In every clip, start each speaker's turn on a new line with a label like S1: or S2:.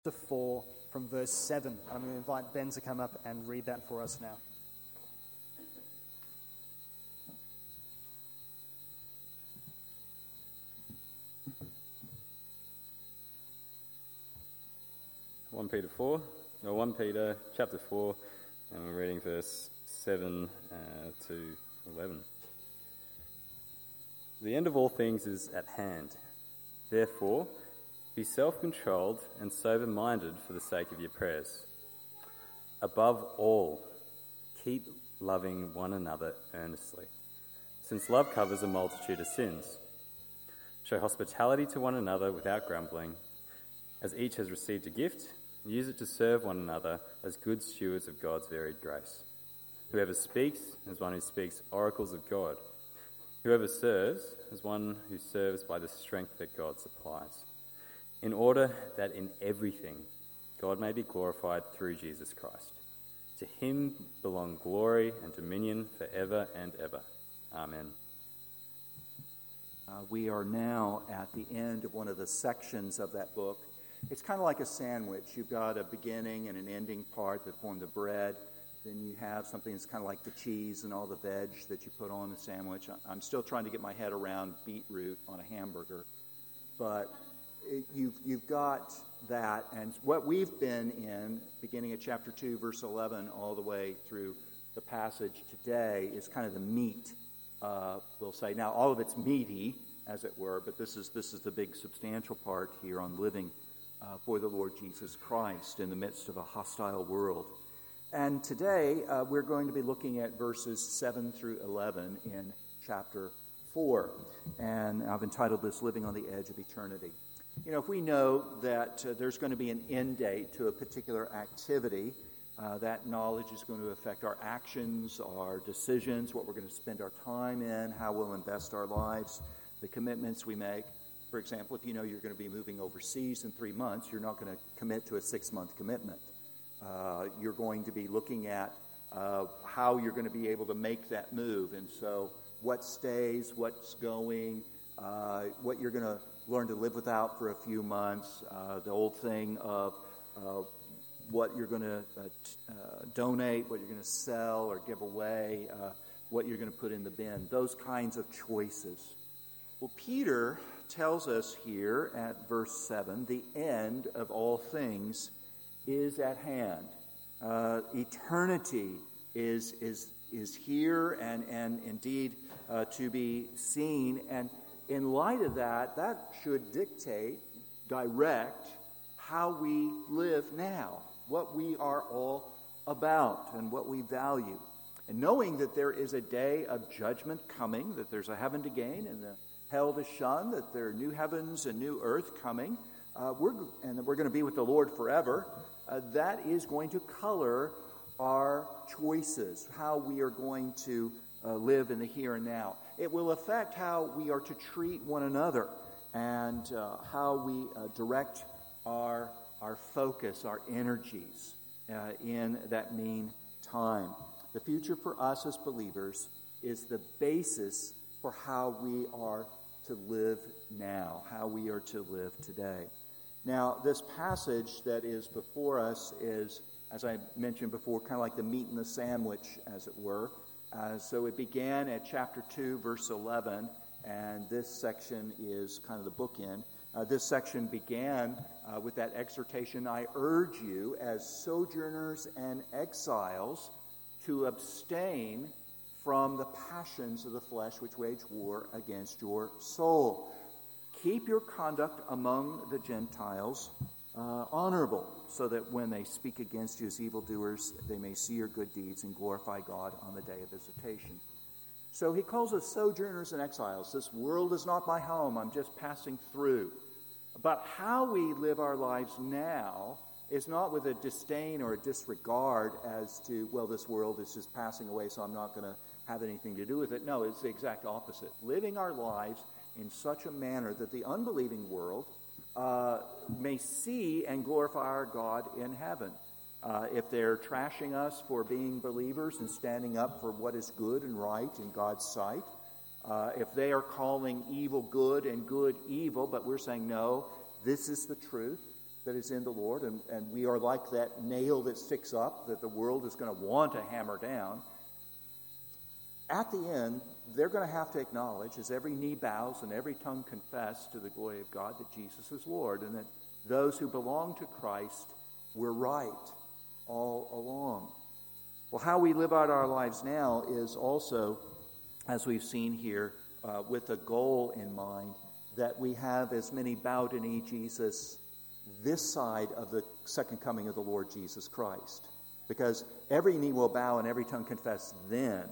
S1: 4 from verse 7. I'm going to invite Ben to come up and read that for us now.
S2: One Peter chapter 4, and we're reading verse 7 to 11. The end of all things is at hand. Therefore, be self-controlled and sober-minded for the sake of your prayers. Above all, keep loving one another earnestly, since love covers a multitude of sins. Show hospitality to one another without grumbling. As each has received a gift, use it to serve one another as good stewards of God's varied grace. Whoever speaks as one who speaks oracles of God. Whoever serves as one who serves by the strength that God supplies, in order that in everything God may be glorified through Jesus Christ. To him belong glory and dominion forever and ever. Amen.
S3: We are now at the end of one of the sections of that book. It's kind of like a sandwich. You've got a beginning and an ending part that form the bread. Then you have something that's kind of like the cheese and all the veg that you put on the sandwich. I'm still trying to get my head around beetroot on a hamburger. But you've got that. And what we've been in, beginning at chapter 2, verse 11, all the way through the passage today, is kind of the meat, we'll say. Now, all of it's meaty, as it were, but this is the big substantial part here on living for the Lord Jesus Christ in the midst of a hostile world. And today, we're going to be looking at verses 7 through 11 in chapter 4. And I've entitled this, Living on the Edge of Eternity. You know, if we know that there's going to be an end date to a particular activity, that knowledge is going to affect our actions, our decisions, what we're going to spend our time in, how we'll invest our lives, the commitments we make. For example, if you know you're going to be moving overseas in 3 months, you're not going to commit to a 6-month commitment. You're going to be looking at how you're going to be able to make that move. And so what stays, what's going, what you're going to learn to live without for a few months, the old thing of what you're going to donate, what you're going to sell or give away, what you're going to put in the bin, those kinds of choices. Well, Peter tells us here at verse 7, the end of all things is at hand. Eternity is here and indeed to be seen. And in light of that, that should dictate, direct how we live now, what we are all about and what we value. And knowing that there is a day of judgment coming, that there's a heaven to gain and the hell to shun, that there are new heavens and new earth coming, that we're going to be with the Lord forever, that is going to color our choices, how we are going to live in the here and now. It will affect how we are to treat one another and how we direct our focus, our energies in that meantime. The future for us as believers is the basis for how we are to live now, how we are to live today. Now, this passage that is before us is, as I mentioned before, kind of like the meat in the sandwich, as it were. So it began at chapter 2, verse 11, and this section is kind of the bookend. This section began with that exhortation, I urge you as sojourners and exiles to abstain from the passions of the flesh which wage war against your soul. Keep your conduct among the Gentiles honorable, so that when they speak against you as evildoers, they may see your good deeds and glorify God on the day of visitation. So he calls us sojourners and exiles. This world is not my home. I'm just passing through. But how we live our lives now is not with a disdain or a disregard as to, well, this world is just passing away, so I'm not going to have anything to do with it. No, it's the exact opposite. Living our lives in such a manner that the unbelieving world may see and glorify our God in heaven. If they're trashing us for being believers and standing up for what is good and right in God's sight, if they are calling evil good and good evil, but we're saying, no, this is the truth, that is in the Lord, and we are like that nail that sticks up that the world is going to want to hammer down. At the end, they're going to have to acknowledge, as every knee bows and every tongue confess to the glory of God, that Jesus is Lord, and that those who belong to Christ were right all along. Well, how we live out our lives now is also, as we've seen here, with a goal in mind, that we have as many bow to knee Jesus this side of the second coming of the Lord Jesus Christ. Because every knee will bow and every tongue confess then,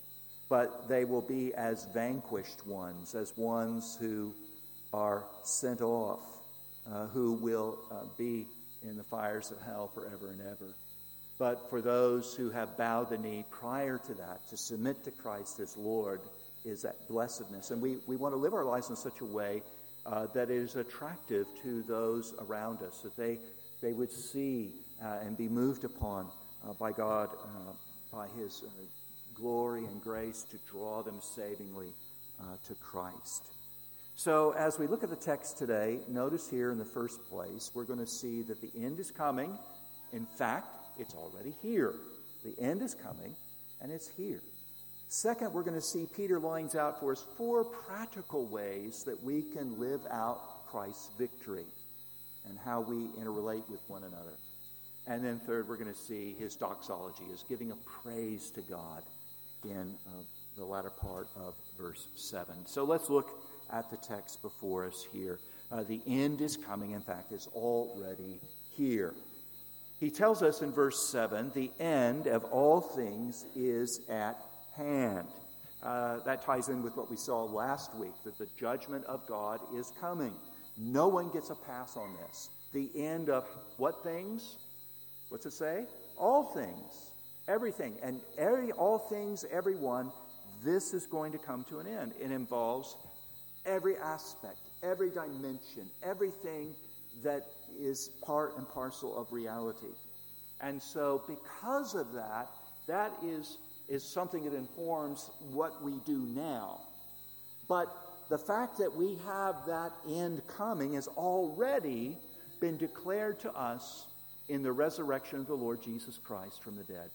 S3: but they will be as vanquished ones, as ones who are sent off, who will be in the fires of hell forever and ever. But for those who have bowed the knee prior to that, to submit to Christ as Lord, is that blessedness. And we want to live our lives in such a way that is attractive to those around us, that they would see and be moved upon by God, by his glory and grace to draw them savingly to Christ. So as we look at the text today, notice here in the first place, we're going to see that the end is coming. In fact, it's already here. The end is coming, and it's here. Second, we're going to see Peter lines out for us 4 practical ways that we can live out Christ's victory and how we interrelate with one another. And then third, we're going to see his doxology, his giving of praise to God in the latter part of verse 7. So let's look at the text before us here. The end is coming, in fact, is already here. He tells us in verse 7, the end of all things is at hand. That ties in with what we saw last week, that the judgment of God is coming. No one gets a pass on this. The end of what things? What's it say? All things. Everything. And all things, everyone, this is going to come to an end. It involves every aspect, every dimension, everything that is part and parcel of reality. And so because of that, that is something that informs what we do now. But the fact that we have that end coming has already been declared to us in the resurrection of the Lord Jesus Christ from the dead.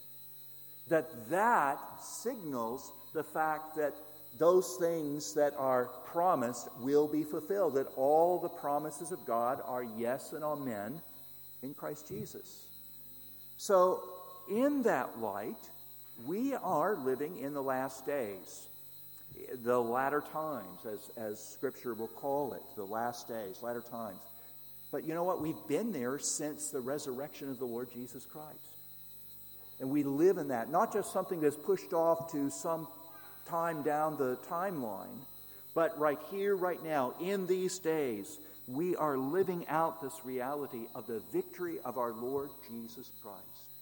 S3: That signals the fact that those things that are promised will be fulfilled, that all the promises of God are yes and amen in Christ Jesus. So in that light, we are living in the last days, the latter times, as Scripture will call it, the last days, latter times. But you know what? We've been there since the resurrection of the Lord Jesus Christ. And we live in that, not just something that's pushed off to some time down the timeline, but right here, right now, in these days, we are living out this reality of the victory of our Lord Jesus Christ.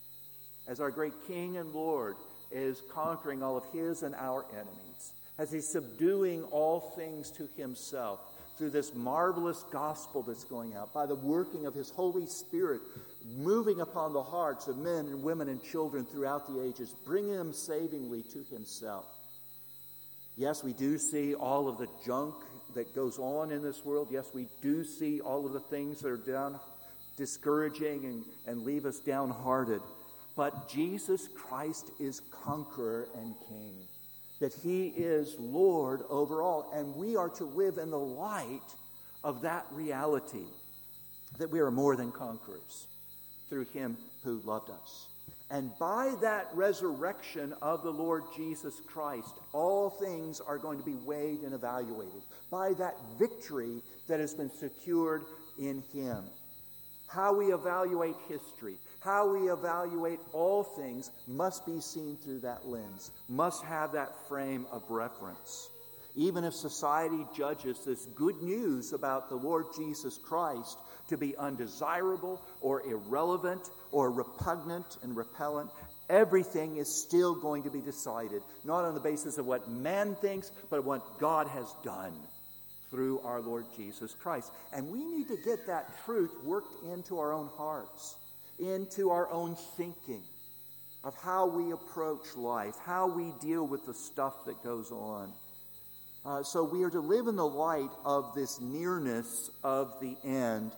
S3: As our great King and Lord is conquering all of his and our enemies, as he's subduing all things to himself through this marvelous gospel that's going out, by the working of his Holy Spirit, moving upon the hearts of men and women and children throughout the ages, bringing them savingly to himself. Yes, we do see all of the junk that goes on in this world. Yes, we do see all of the things that are discouraging and leave us downhearted. But Jesus Christ is conqueror and king, that he is Lord over all, and we are to live in the light of that reality, that we are more than conquerors through him who loved us. And by that resurrection of the Lord Jesus Christ, all things are going to be weighed and evaluated by that victory that has been secured in him. How we evaluate history, how we evaluate all things must be seen through that lens, must have that frame of reference. Even if society judges this good news about the Lord Jesus Christ to be undesirable or irrelevant or repugnant and repellent, everything is still going to be decided, not on the basis of what man thinks, but what God has done through our Lord Jesus Christ. And we need to get that truth worked into our own hearts, into our own thinking of how we approach life, how we deal with the stuff that goes on. So we are to live in the light of this nearness of the end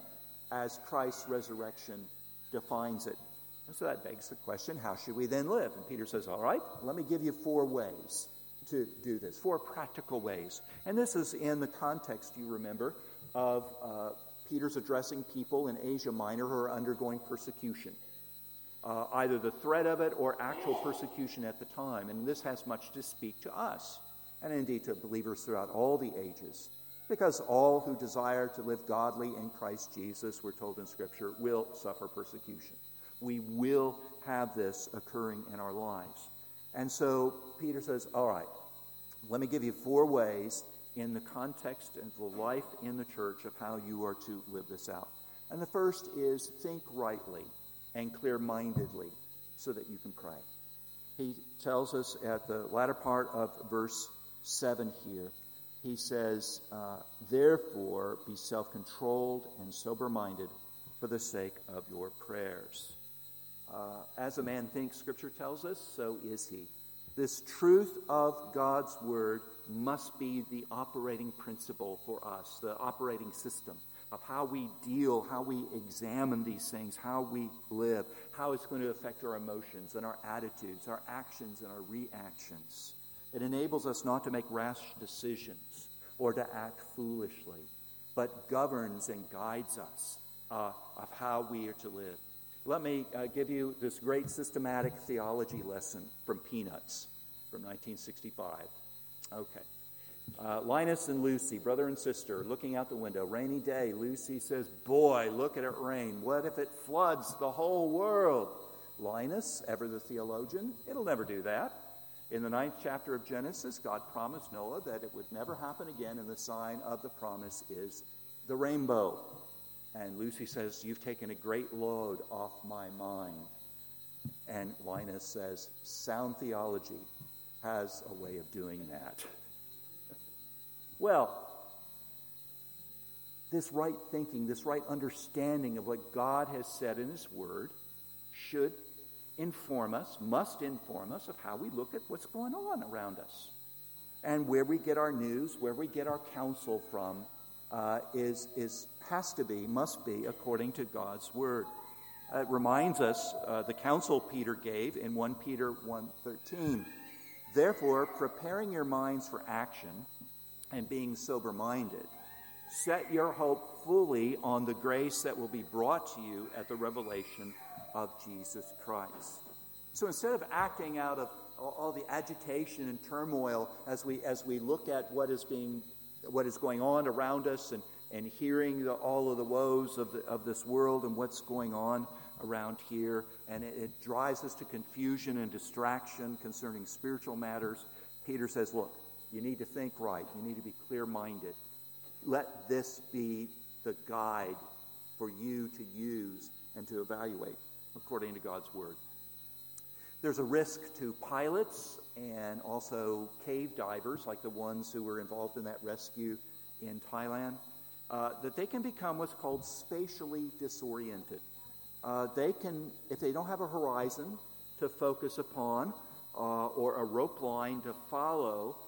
S3: as Christ's resurrection defines it. And so that begs the question, how should we then live? And Peter says, all right, let me give you 4 ways to do this, 4 practical ways. And this is in the context, you remember, of Peter's addressing people in Asia Minor who are undergoing persecution. Either the threat of it or actual persecution at the time. And this has much to speak to us, and indeed to believers throughout all the ages. Because all who desire to live godly in Christ Jesus, we're told in Scripture, will suffer persecution. We will have this occurring in our lives. And so Peter says, all right, let me give you 4 ways in the context of the life in the church of how you are to live this out. And the first is think rightly and clear-mindedly so that you can pray. He tells us at the latter part of verse 7 here, he says, therefore be self-controlled and sober-minded for the sake of your prayers. As a man thinks, Scripture tells us, so is he. This truth of God's Word must be the operating principle for us, the operating system of how we deal, how we examine these things, how we live, how it's going to affect our emotions and our attitudes, our actions and our reactions. It enables us not to make rash decisions or to act foolishly, but governs and guides us of how we are to live. Let me give you this great systematic theology lesson from Peanuts from 1965. Okay. Linus and Lucy, brother and sister, looking out the window. Rainy day. Lucy says, boy, look at it rain. What if it floods the whole world? Linus, ever the theologian, it'll never do that. In the 9th chapter of Genesis, God promised Noah that it would never happen again, and the sign of the promise is the rainbow. And Lucy says, you've taken a great load off my mind. And Linus says, sound theology has a way of doing that. Well, this right thinking, this right understanding of what God has said in His Word should inform us, must inform us of how we look at what's going on around us. And where we get our news, where we get our counsel from, must be according to God's Word. It reminds us the counsel Peter gave in 1 Peter 1:13. Therefore, preparing your minds for action and being sober-minded, set your hope fully on the grace that will be brought to you at the revelation of Jesus Christ. So instead of acting out of all the agitation and turmoil as we look at what is going on around us and hearing all of the woes of this world and what's going on around here, and it drives us to confusion and distraction concerning spiritual matters, Peter says, look, you need to think right. You need to be clear-minded. Let this be the guide for you to use and to evaluate according to God's Word. There's a risk to pilots and also cave divers, like the ones who were involved in that rescue in Thailand, that they can become what's called spatially disoriented. They can, if they don't have a horizon to focus upon or a rope line to follow,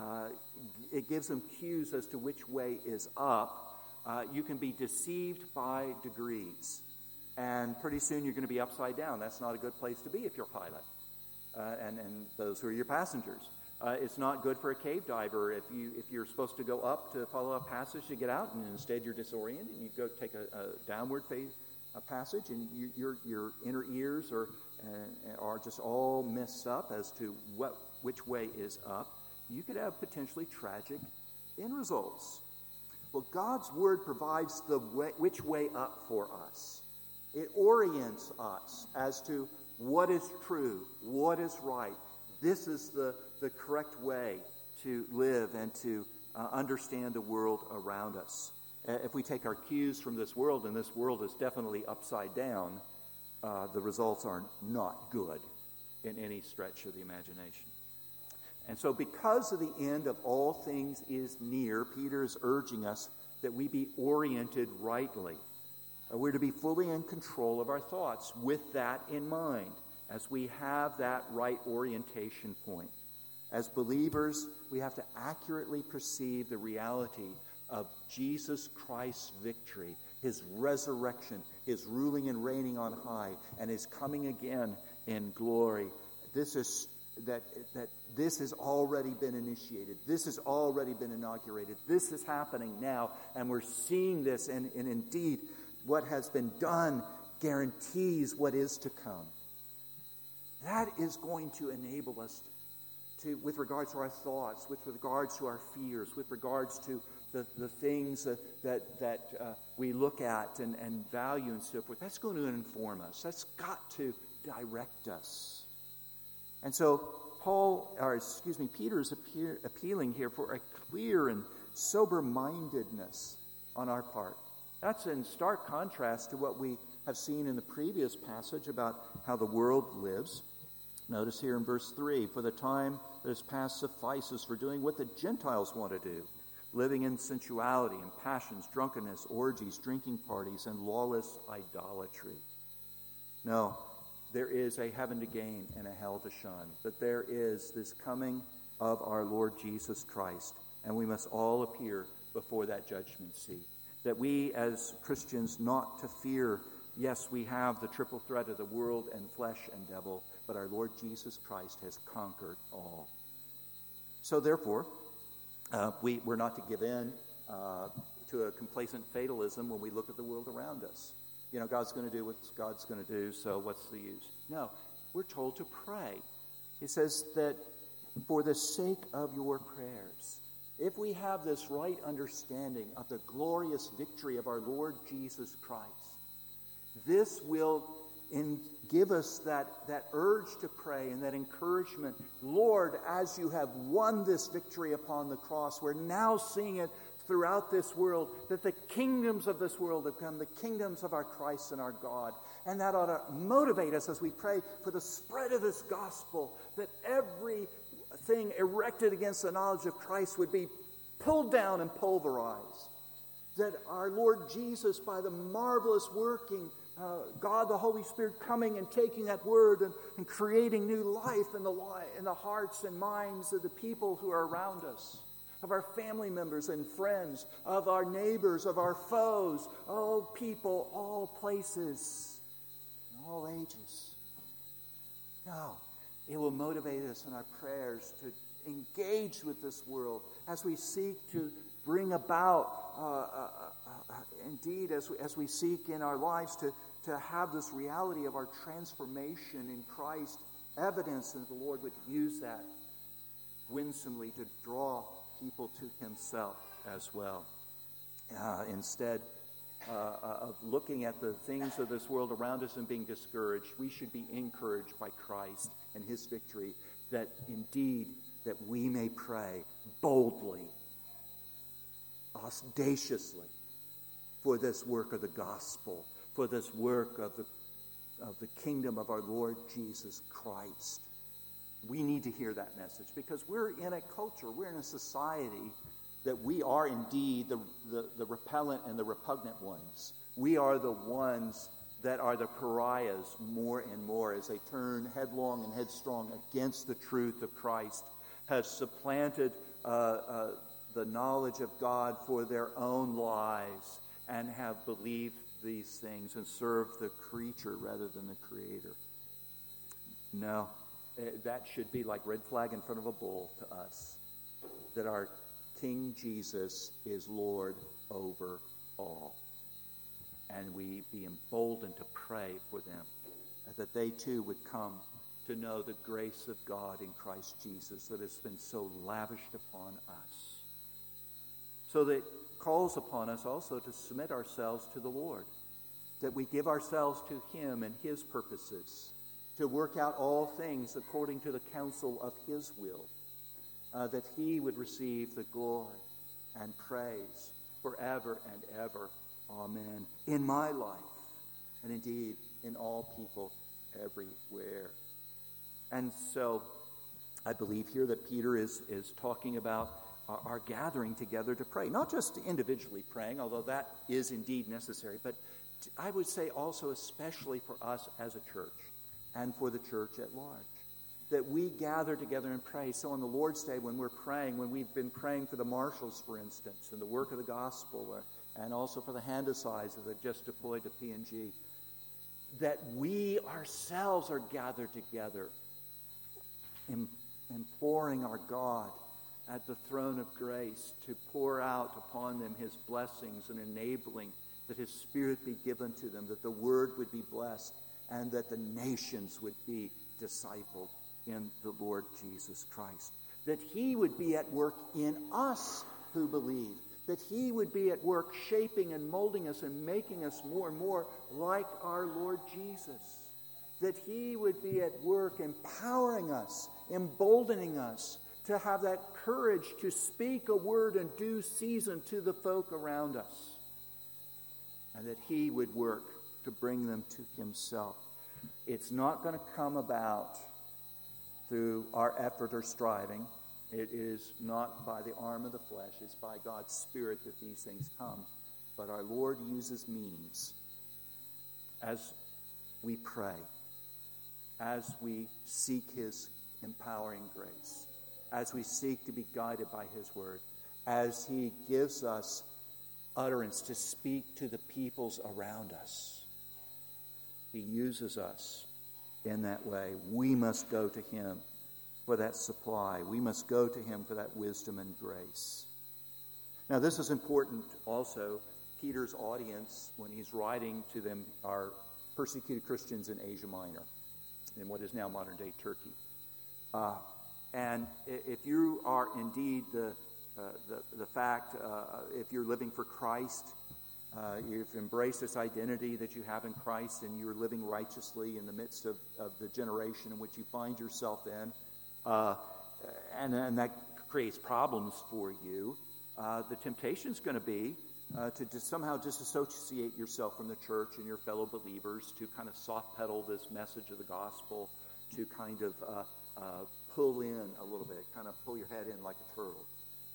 S3: it gives them cues as to which way is up. You can be deceived by degrees. And pretty soon you're going to be upside down. That's not a good place to be if you're a pilot. And those who are your passengers. It's not good for a cave diver if you're supposed to go up to follow a passage to get out, and instead you're disoriented, and you go take a downward passage, and your inner ears are just all messed up as to which way is up. You could have potentially tragic end results. Well, God's Word provides which way up for us. It orients us as to what is true, what is right. This is the correct way to live and to understand the world around us. If we take our cues from this world, and this world is definitely upside down, the results are not good in any stretch of the imagination. And so because of the end of all things is near, Peter is urging us that we be oriented rightly. We're to be fully in control of our thoughts with that in mind as we have that right orientation point. As believers, we have to accurately perceive the reality of Jesus Christ's victory his resurrection, his ruling and reigning on high, and his coming again in glory. This is that this has already been initiated. This has already been inaugurated. This is happening now, and we're seeing this, and indeed, what has been done guarantees what is to come. That is going to enable us to, with regards to our thoughts, with regards to our fears, with regards to the things that we look at and value and so forth. That's going to inform us. That's got to direct us. And so Peter is appealing here for a clear and sober-mindedness on our part. That's in stark contrast to what we have seen in the previous passage about how the world lives. Notice here in verse 3, for the time that is past suffices for doing what the Gentiles want to do, living in sensuality and passions, drunkenness, orgies, drinking parties, and lawless idolatry. No, there is a heaven to gain and a hell to shun. But there is this coming of our Lord Jesus Christ, and we must all appear before that judgment seat. That we as Christians not to fear, yes, we have the triple threat of the world and flesh and devil, but our Lord Jesus Christ has conquered all. So therefore, we're not to give in to a complacent fatalism when we look at the world around us. You know, God's going to do what God's going to do, so what's the use? No, we're told to pray. He says that for the sake of your prayers, if we have this right understanding of the glorious victory of our Lord Jesus Christ, this will give us that urge to pray and that encouragement. Lord, as you have won this victory upon the cross, we're now seeing it throughout this world, that the kingdoms of this world have become the kingdoms of our Christ and our God. And that ought to motivate us as we pray for the spread of this gospel, that everything erected against the knowledge of Christ would be pulled down and pulverized. That our Lord Jesus, by the marvelous working, God the Holy Spirit coming and taking that word and creating new life in the hearts and minds of the people who are around us, of our family members and friends, of our neighbors, of our foes, all people, all places, and all ages. No, it will motivate us in our prayers to engage with this world as we seek to bring about, indeed, as we seek in our lives to have this reality of our transformation in Christ, evidence that the Lord would use that winsomely to draw people to himself as well. Instead of looking at the things of this world around us and being discouraged, we should be encouraged by Christ and his victory, that indeed that we may pray boldly, audaciously, for this work of the gospel, for this work of the kingdom of our Lord Jesus Christ. We need to hear that message because we're in a culture, we're in a society that we are indeed the repellent and the repugnant ones. We are the ones that are the pariahs more and more as they turn headlong and headstrong against the truth of Christ, have supplanted the knowledge of God for their own lives and have believed these things and served the creature rather than the Creator. No. That should be like red flag in front of a bull to us, that our King Jesus is Lord over all. And we be emboldened to pray for them, that they too would come to know the grace of God in Christ Jesus that has been so lavished upon us. So that calls upon us also to submit ourselves to the Lord, that we give ourselves to him and his purposes, to work out all things according to the counsel of his will, that he would receive the glory and praise forever and ever. Amen. In my life, and indeed in all people everywhere. And so I believe here that Peter is talking about our gathering together to pray, not just individually praying, although that is indeed necessary, but I would say also especially for us as a church and for the church at large, that we gather together and pray. So on the Lord's Day, when we're praying, when we've been praying for the marshals, for instance, and the work of the gospel, and also for the Handesides that are just deployed to PNG, that we ourselves are gathered together, imploring our God at the throne of grace to pour out upon them his blessings and enabling that his Spirit be given to them, that the word would be blessed, and that the nations would be discipled in the Lord Jesus Christ. That he would be at work in us who believe. That he would be at work shaping and molding us and making us more and more like our Lord Jesus. That he would be at work empowering us, emboldening us to have that courage to speak a word in due season to the folk around us. And that he would work to bring them to himself. It's not going to come about through our effort or striving. It is not by the arm of the flesh. It's by God's Spirit that these things come. But our Lord uses means as we pray, as we seek his empowering grace, as we seek to be guided by his word, as he gives us utterance to speak to the peoples around us. He uses us in that way. We must go to him for that supply. We must go to him for that wisdom and grace. Now, this is important also. Peter's audience, when he's writing to them, are persecuted Christians in Asia Minor, in what is now modern-day Turkey. And if you are indeed the fact, if you're living for Christ, you've embraced this identity that you have in Christ, and you're living righteously in the midst of the generation in which you find yourself in, and that creates problems for you, the temptation is going to be to just somehow disassociate yourself from the church and your fellow believers, to kind of soft pedal this message of the gospel, to kind of pull in a little bit, kind of pull your head in like a turtle.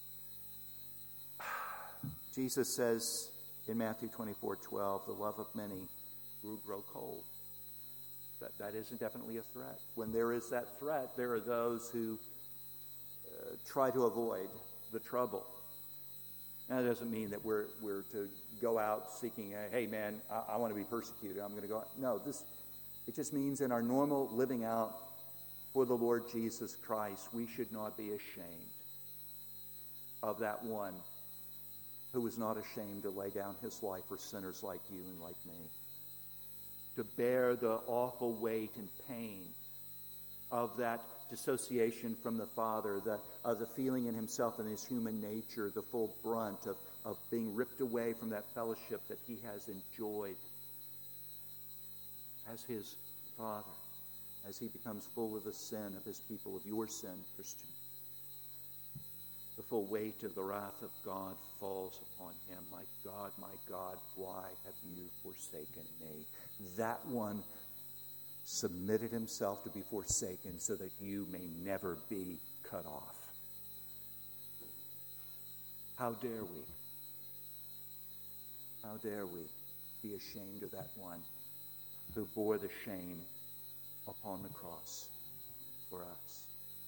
S3: Jesus says in Matthew 24:12, the love of many will grow cold. That is definitely a threat. When there is that threat, there are those who try to avoid the trouble. Now, that doesn't mean that we're to go out seeking, hey man, I want to be persecuted, I'm going to go out. No, it just means in our normal living out for the Lord Jesus Christ, we should not be ashamed of that one who was not ashamed to lay down his life for sinners like you and like me. To bear the awful weight and pain of that dissociation from the Father, of the feeling in himself and his human nature, the full brunt of being ripped away from that fellowship that he has enjoyed as his Father, as he becomes full of the sin of his people, of your sin, Christian. The full weight of the wrath of God falls upon him. My God, why have you forsaken me? That one submitted himself to be forsaken so that you may never be cut off. How dare we? How dare we be ashamed of that one who bore the shame upon the cross for us?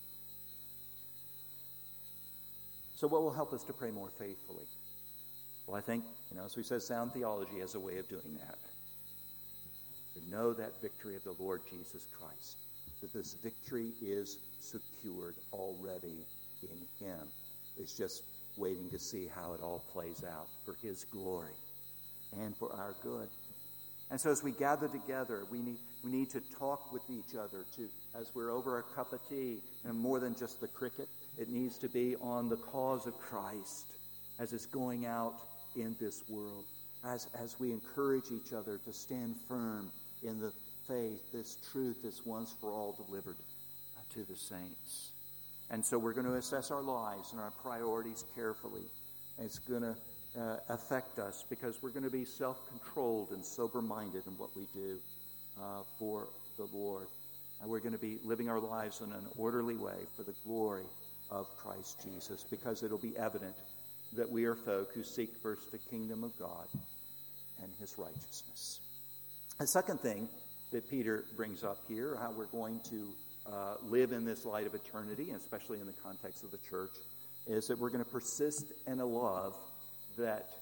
S3: So what will help us to pray more faithfully? Well, I think, as we said, sound theology has a way of doing that. To know that victory of the Lord Jesus Christ, that this victory is secured already in him. It's just waiting to see how it all plays out for his glory and for our good. And so as we gather together, we need to talk with each other, as we're over a cup of tea, and more than just the cricket, it needs to be on the cause of Christ as it's going out in this world, as we encourage each other to stand firm in the faith, this truth that's once for all delivered to the saints. And so we're going to assess our lives and our priorities carefully. And it's going to affect us because we're going to be self-controlled and sober-minded in what we do for the Lord. And we're going to be living our lives in an orderly way for the glory of Christ Jesus, because it'll be evident that we are folk who seek first the kingdom of God and his righteousness. The second thing that Peter brings up here, how we're going to live in this light of eternity, especially in the context of the church, is that we're going to persist in a love that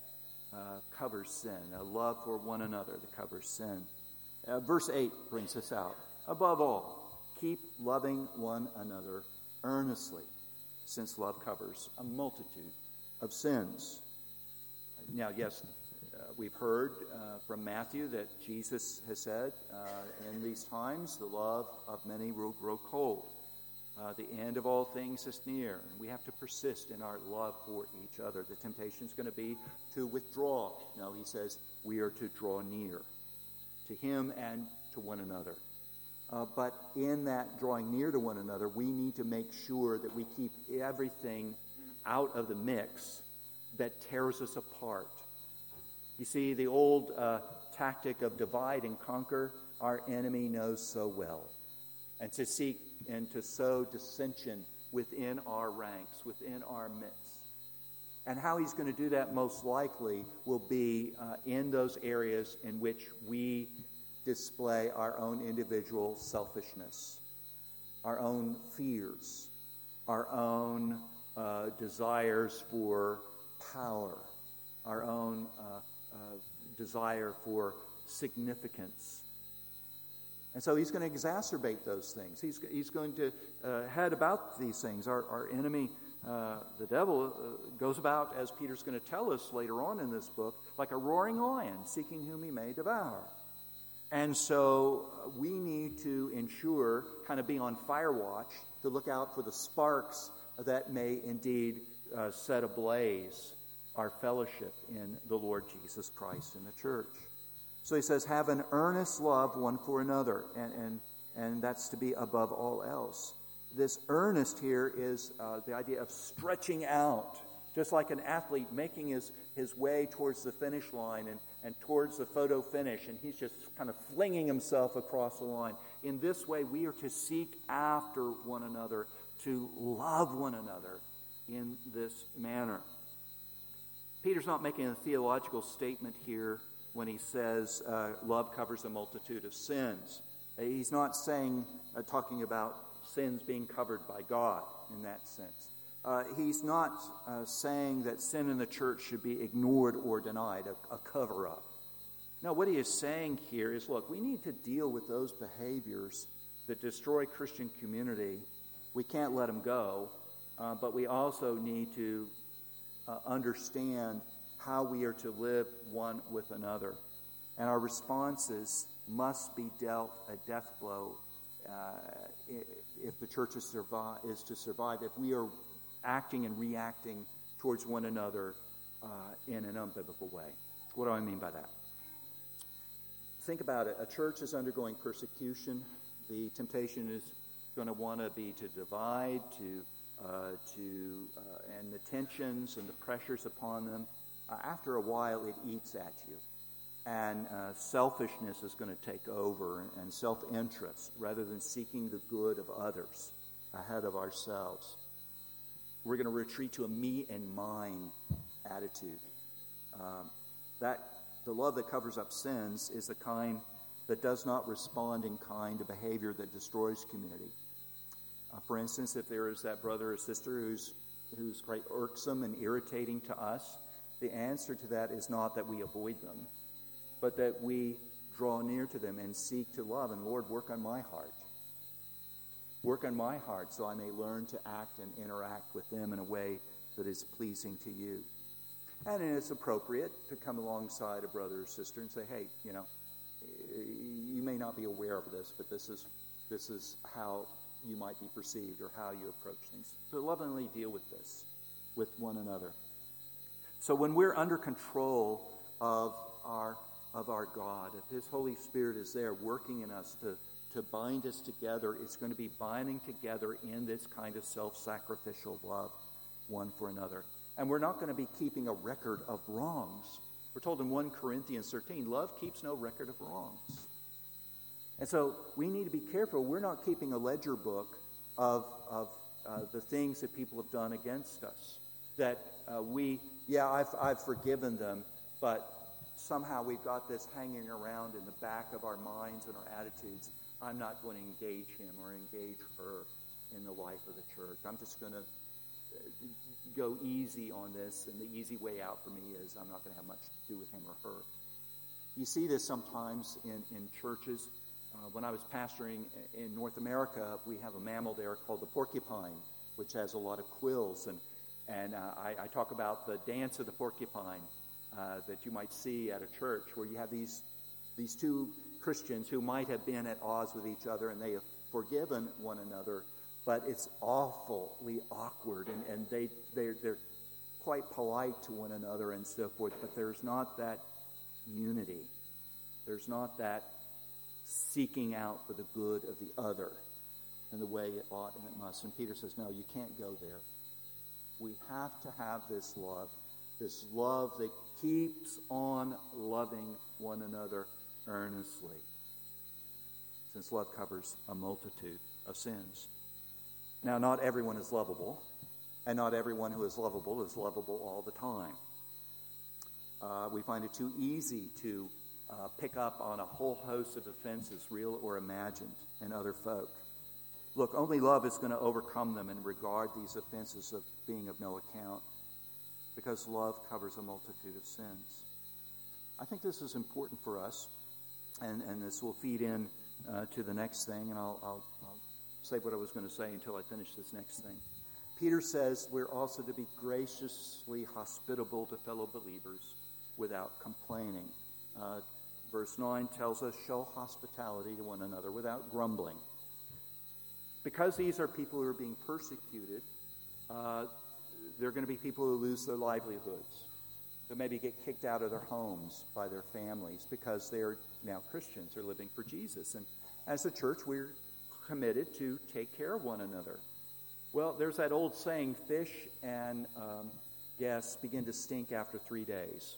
S3: covers sin, a love for one another that covers sin. Verse 8 brings this out. Above all, keep loving one another earnestly, since love covers a multitude of sins. Now, yes, we've heard from Matthew that Jesus has said, in these times, the love of many will grow cold. The end of all things is near. And we have to persist in our love for each other. The temptation is going to be to withdraw. No, he says we are to draw near to him and to one another. But in that drawing near to one another, we need to make sure that we keep everything out of the mix that tears us apart. You see, the old tactic of divide and conquer, our enemy knows so well. And to seek and to sow dissension within our ranks, within our midst. And how he's going to do that most likely will be in those areas in which we display our own individual selfishness, our own fears, our own desires for power, our own desire for significance. And so he's going to exacerbate those things. He's going to head about these things. Our enemy, the devil, goes about, as Peter's going to tell us later on in this book, like a roaring lion, seeking whom he may devour. And so we need to ensure, kind of be on fire watch, to look out for the sparks that may indeed set ablaze our fellowship in the Lord Jesus Christ and the church. So he says, have an earnest love one for another, and that's to be above all else. This earnest here is the idea of stretching out, just like an athlete making his way towards the finish line and towards the photo finish, and he's just kind of flinging himself across the line. In this way, we are to seek after one another, to love one another in this manner. Peter's not making a theological statement here when he says love covers a multitude of sins. He's not talking about sins being covered by God in that sense. He's not saying that sin in the church should be ignored or denied, a cover-up. No, what he is saying here is, look, we need to deal with those behaviors that destroy Christian community. We can't let them go, but we also need to understand how we are to live one with another. And our responses must be dealt a death blow if the church is to survive, if we are acting and reacting towards one another in an unbiblical way. What do I mean by that? Think about it. A church is undergoing persecution. The temptation is going to want to be to divide, and the tensions and the pressures upon them. After a while, it eats at you. And selfishness is going to take over, and self-interest, rather than seeking the good of others ahead of ourselves. We're going to retreat to a me and mine attitude. The love that covers up sins is the kind that does not respond in kind to behavior that destroys community. For instance, if there is that brother or sister who's quite irksome and irritating to us, the answer to that is not that we avoid them, but that we draw near to them and seek to love. And Lord, work on my heart. Work on my heart so I may learn to act and interact with them in a way that is pleasing to you. And it's appropriate to come alongside a brother or sister and say, hey, you may not be aware of this, but this is how you might be perceived or how you approach things. So lovingly deal with this with one another. So when we're under control of our God, if His Holy Spirit is there working in us to bind us together, it's going to be binding together in this kind of self-sacrificial love one for another. And we're not going to be keeping a record of wrongs. We're told in 1 Corinthians 13, love keeps no record of wrongs. And so we need to be careful. We're not keeping a ledger book of the things that people have done against us. That I've forgiven them, but somehow we've got this hanging around in the back of our minds and our attitudes. I'm not going to engage him or engage her in the life of the church. I'm just going to go easy on this, and the easy way out for me is I'm not going to have much to do with him or her. You see this sometimes in churches. When I was pastoring in North America, we have a mammal there called the porcupine, which has a lot of quills. And I talk about the dance of the porcupine that you might see at a church, where you have these two Christians who might have been at odds with each other, and they have forgiven one another, but it's awfully awkward, and they're quite polite to one another and so forth, but there's not that unity. There's not that seeking out for the good of the other in the way it ought and it must. And Peter says, no, you can't go there. We have to have this love that keeps on loving one another earnestly, since love covers a multitude of sins. Now, not everyone is lovable, and not everyone who is lovable all the time. We find it too easy to pick up on a whole host of offenses, real or imagined, in other folk. Look, only love is going to overcome them and regard these offenses of being of no account, because love covers a multitude of sins. I think this is important for us, and this will feed in to the next thing, and I'll say what I was going to say until I finish this next thing. Peter says we're also to be graciously hospitable to fellow believers without complaining. Verse 9 tells us, show hospitality to one another without grumbling. Because these are people who are being persecuted, there are going to be people who lose their livelihoods. They maybe get kicked out of their homes by their families because they're now Christians, they're living for Jesus. And as a church, we're committed to take care of one another. Well, there's that old saying, fish and guests begin to stink after 3 days.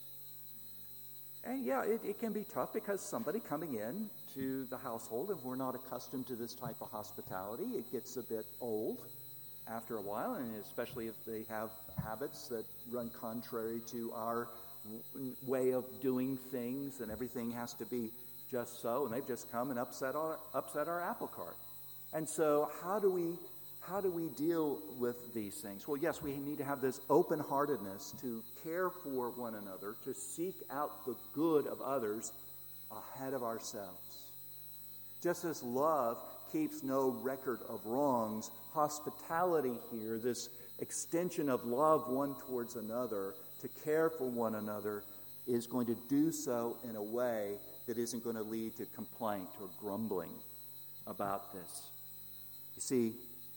S3: And yeah, it can be tough because somebody coming in to the household, if we're not accustomed to this type of hospitality, it gets a bit old after a while, and especially if they have habits that run contrary to our way of doing things, and everything has to be just so, and they've just come and upset our apple cart. And so how do we deal with these things? Well, yes, we need to have this open-heartedness to care for one another, to seek out the good of others ahead of ourselves. Just as love keeps no record of wrongs, hospitality here, this extension of love one towards another, to care for one another, is going to do so in a way that isn't going to lead to complaint or grumbling about this. You see,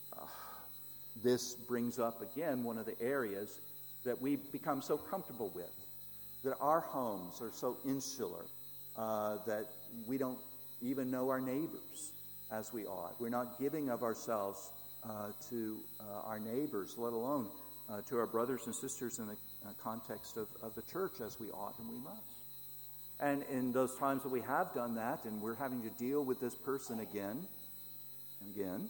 S3: this brings up again one of the areas that we become so comfortable with, that our homes are so insular that we don't even know our neighbors as we ought. We're not giving of ourselves to our neighbors, let alone to our brothers and sisters in the context of the church as we ought and we must. And in those times that we have done that, and we're having to deal with this person again and again,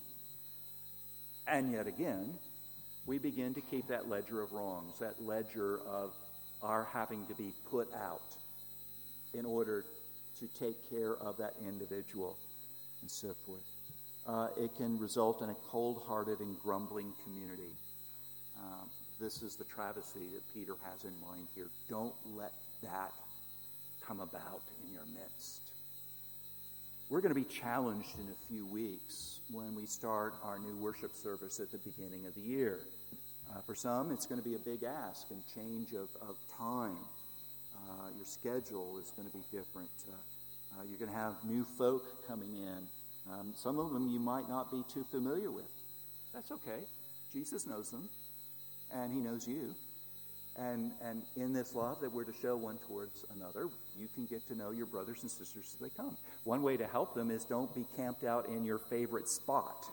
S3: and yet again, we begin to keep that ledger of wrongs, that ledger of our having to be put out in order to take care of that individual and so forth. It can result in a cold-hearted and grumbling community. This is the travesty that Peter has in mind here. Don't let that come about in your midst. We're going to be challenged in a few weeks when we start our new worship service at the beginning of the year. For some, it's going to be a big ask and change of time. Your schedule is going to be different. You're going to have new folk coming in. Some of them you might not be too familiar with. That's okay. Jesus knows them, and he knows you. And in this love that we're to show one towards another, you can get to know your brothers and sisters as they come. One way to help them is don't be camped out in your favorite spot.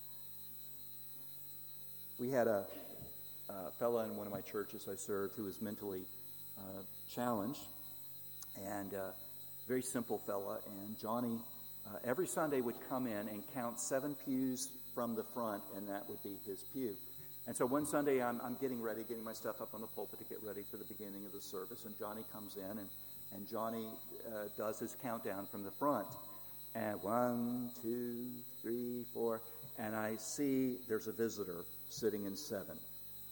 S3: We had a fella in one of my churches I served who was mentally challenged, and very simple fella. And Johnny, every Sunday would come in and count 7 pews from the front, and that would be his pew. And so one Sunday I'm getting my stuff up on the pulpit to get ready for the beginning of the service, and Johnny comes in, and Johnny does his countdown from the front. And 1, 2, 3, 4, and I see there's a visitor sitting in 7.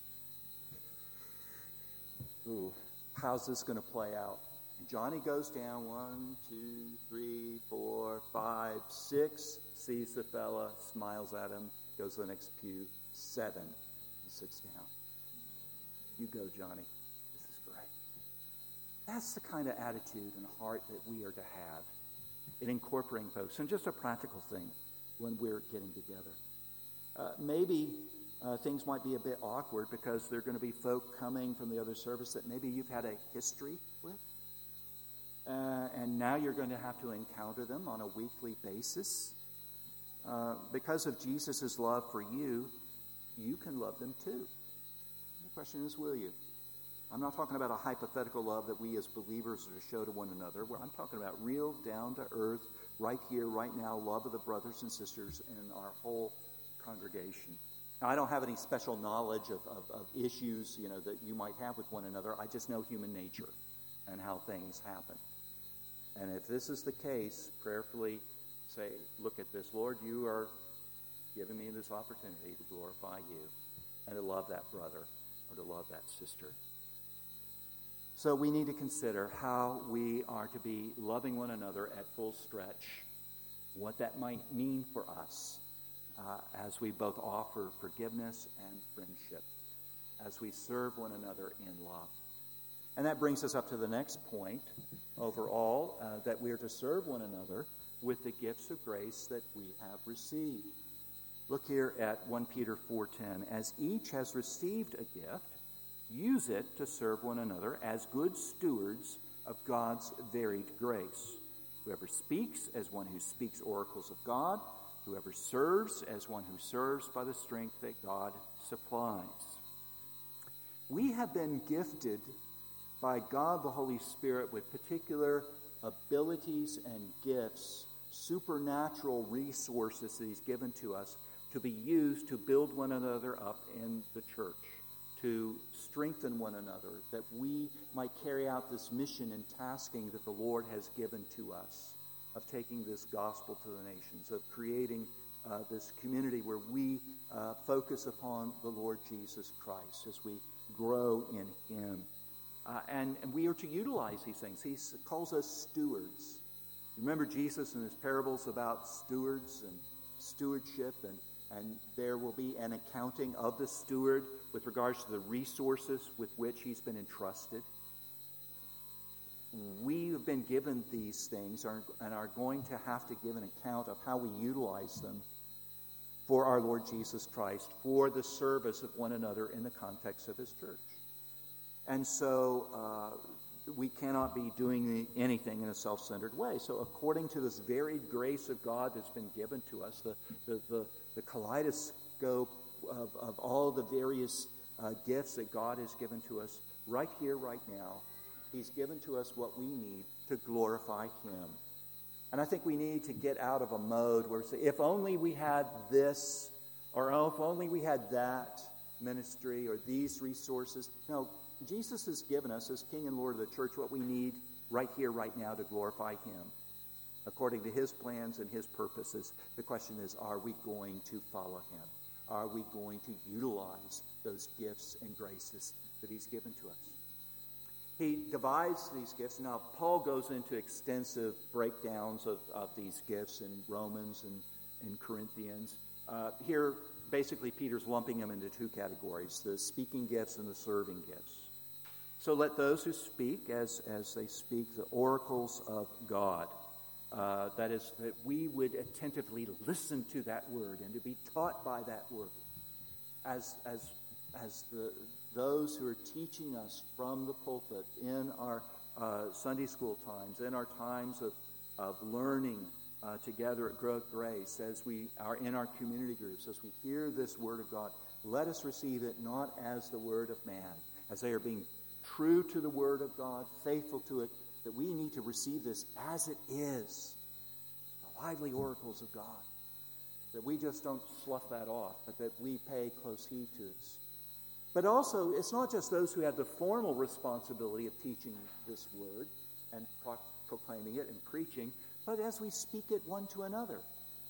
S3: ooh, how's this going to play out? And Johnny goes down 1, 2, 3, 4, 5, 6, sees the fella, smiles at him, goes to the next pew, 7, and sits down. You go, Johnny. This is great. That's the kind of attitude and heart that we are to have in incorporating folks. And just a practical thing when we're getting together. Maybe things might be a bit awkward because there are going to be folk coming from the other service that maybe you've had a history with. And now you're going to have to encounter them on a weekly basis. Because of Jesus' love for you, you can love them too. The question is, will you? I'm not talking about a hypothetical love that we as believers are to show to one another. I'm talking about real, down-to-earth, right here, right now, love of the brothers and sisters in our whole congregation. Now, I don't have any special knowledge of issues, that you might have with one another. I just know human nature and how things happen. And if this is the case, prayerfully say, look at this. Lord, you are giving me this opportunity to glorify you and to love that brother or to love that sister. So we need to consider how we are to be loving one another at full stretch, what that might mean for us as we both offer forgiveness and friendship, as we serve one another in love. And that brings us up to the next point, overall, that we are to serve one another with the gifts of grace that we have received. Look here at 1 Peter 4:10. As each has received a gift, use it to serve one another as good stewards of God's varied grace. Whoever speaks, as one who speaks oracles of God. Whoever serves, as one who serves by the strength that God supplies. We have been gifted by God the Holy Spirit with particular abilities and gifts, supernatural resources that He's given to us to be used to build one another up in the church, to strengthen one another, that we might carry out this mission and tasking that the Lord has given to us, of taking this gospel to the nations, of creating this community where we focus upon the Lord Jesus Christ as we grow in Him. And we are to utilize these things. He calls us stewards. Remember Jesus in his parables about stewards and stewardship, and there will be an accounting of the steward with regards to the resources with which he's been entrusted. We have been given these things and are going to have to give an account of how we utilize them for our Lord Jesus Christ, for the service of one another in the context of His church. And so we cannot be doing anything in a self-centered way. So according to this varied grace of God that's been given to us, the kaleidoscope of all the various gifts that God has given to us right here, right now, He's given to us what we need to glorify Him. And I think we need to get out of a mode where we say, if only we had this, or if only we had that ministry or these resources. No, Jesus has given us, as King and Lord of the church, what we need right here, right now to glorify Him, according to His plans and His purposes. The question is, are we going to follow Him? Are we going to utilize those gifts and graces that He's given to us? He divides these gifts. Now, Paul goes into extensive breakdowns of these gifts in Romans and in Corinthians. Here, basically, Peter's lumping them into two categories, the speaking gifts and the serving gifts. So let those who speak, as they speak, the oracles of God. That is, that we would attentively listen to that word and to be taught by that word. As those who are teaching us from the pulpit in our Sunday school times, in our times of learning together at Growth Grace, as we are in our community groups, as we hear this word of God, let us receive it not as the word of man, as they are being true to the word of God, faithful to it, that we need to receive this as it is, the lively oracles of God, that we just don't slough that off, but that we pay close heed to it. But also, it's not just those who have the formal responsibility of teaching this word and proclaiming it and preaching, but as we speak it one to another,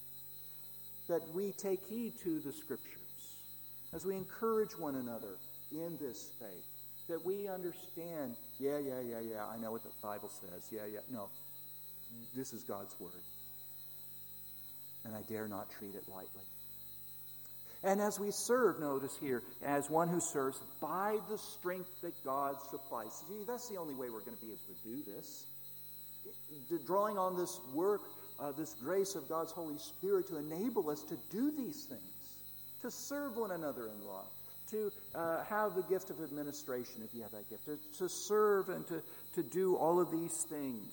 S3: that we take heed to the Scriptures, as we encourage one another in this faith, that we understand, yeah, I know what the Bible says. Yeah. No, this is God's word. And I dare not treat it lightly. And as we serve, notice here, as one who serves by the strength that God supplies. See, that's the only way we're going to be able to do this. Drawing on this work, this grace of God's Holy Spirit to enable us to do these things, to serve one another in love, to have the gift of administration if you have that gift, to serve and to do all of these things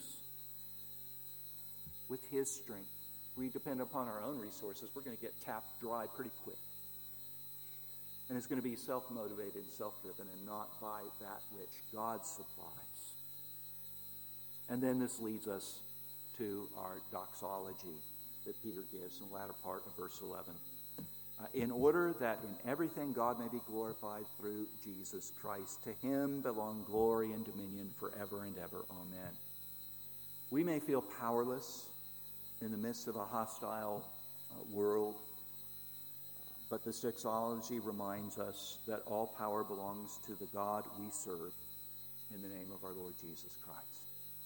S3: with His strength. We depend upon our own resources, we're going to get tapped dry pretty quick. And it's going to be self-motivated and self-driven and not by that which God supplies. And then this leads us to our doxology that Peter gives in the latter part of verse 11. In order that in everything God may be glorified through Jesus Christ. To Him belong glory and dominion forever and ever. Amen. We may feel powerless in the midst of a hostile world, but this doxology reminds us that all power belongs to the God we serve in the name of our Lord Jesus Christ.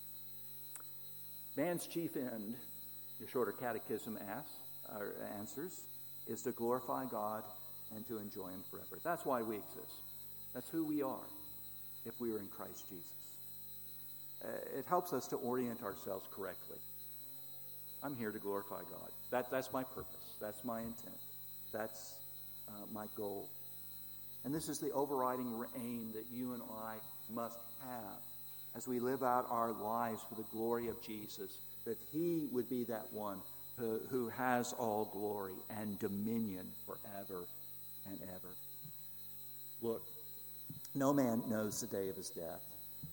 S3: Man's chief end, the Shorter Catechism answers, is to glorify God and to enjoy Him forever. That's why we exist. That's who we are if we are in Christ Jesus. It helps us to orient ourselves correctly. I'm here to glorify God. That's my purpose. That's my intent. That's my goal. And this is the overriding aim that you and I must have as we live out our lives for the glory of Jesus, that He would be that one who has all glory and dominion forever and ever. Look, no man knows the day of his death.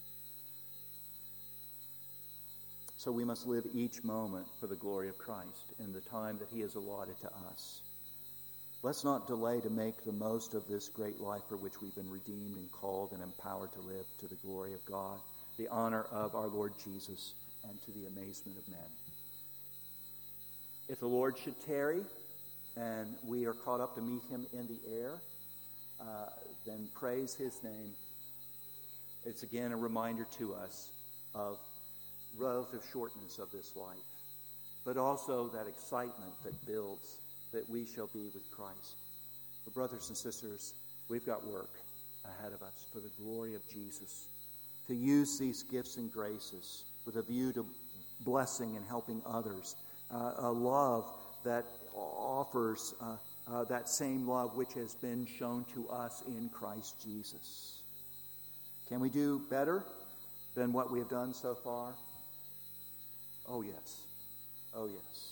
S3: So we must live each moment for the glory of Christ in the time that He has allotted to us. Let's not delay to make the most of this great life for which we've been redeemed and called and empowered to live to the glory of God, the honor of our Lord Jesus, and to the amazement of men. If the Lord should tarry and we are caught up to meet Him in the air, then praise His name. It's again a reminder to us of relative shortness of this life, but also that excitement that builds that we shall be with Christ. But brothers and sisters, we've got work ahead of us for the glory of Jesus, to use these gifts and graces with a view to blessing and helping others, a love that offers that same love which has been shown to us in Christ Jesus. Can we do better than what we have done so far? Oh, yes. Oh, yes.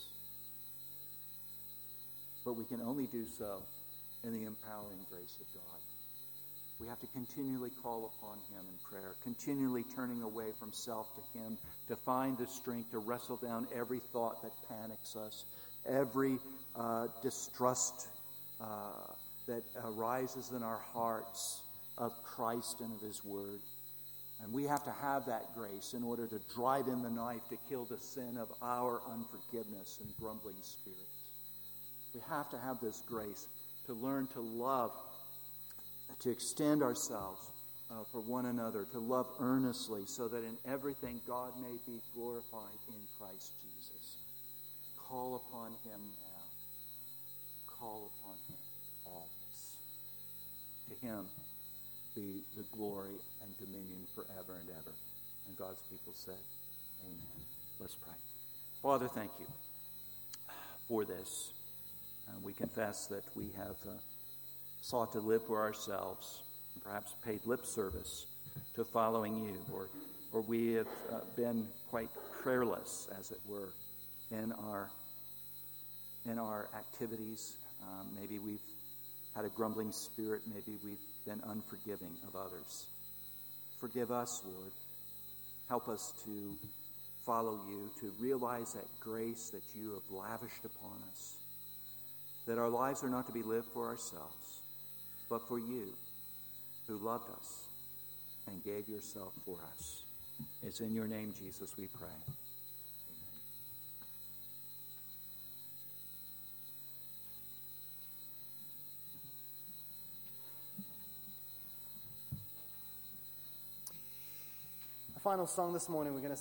S3: But we can only do so in the empowering grace of God. We have to continually call upon Him in prayer, continually turning away from self to Him, to find the strength to wrestle down every thought that panics us, every distrust that arises in our hearts of Christ and of His Word. And we have to have that grace in order to drive in the knife to kill the sin of our unforgiveness and grumbling spirits. We have to have this grace to learn to love, to extend ourselves for one another, to love earnestly, so that in everything God may be glorified in Christ Jesus. Call upon Him now. Call upon Him always. To Him be the glory and dominion forever and ever. And God's people said, amen. Let's pray. Father, thank You for this. We confess that we have sought to live for ourselves, and perhaps paid lip service to following You, or we have been quite prayerless, as it were, in our activities. Maybe we've had a grumbling spirit. Maybe we've been unforgiving of others. Forgive us, Lord. Help us to follow You, to realize that grace that You have lavished upon us, that our lives are not to be lived for ourselves, but for You, who loved us and gave Yourself for us. It's in Your name, Jesus, we pray.
S1: final song this morning, we're going to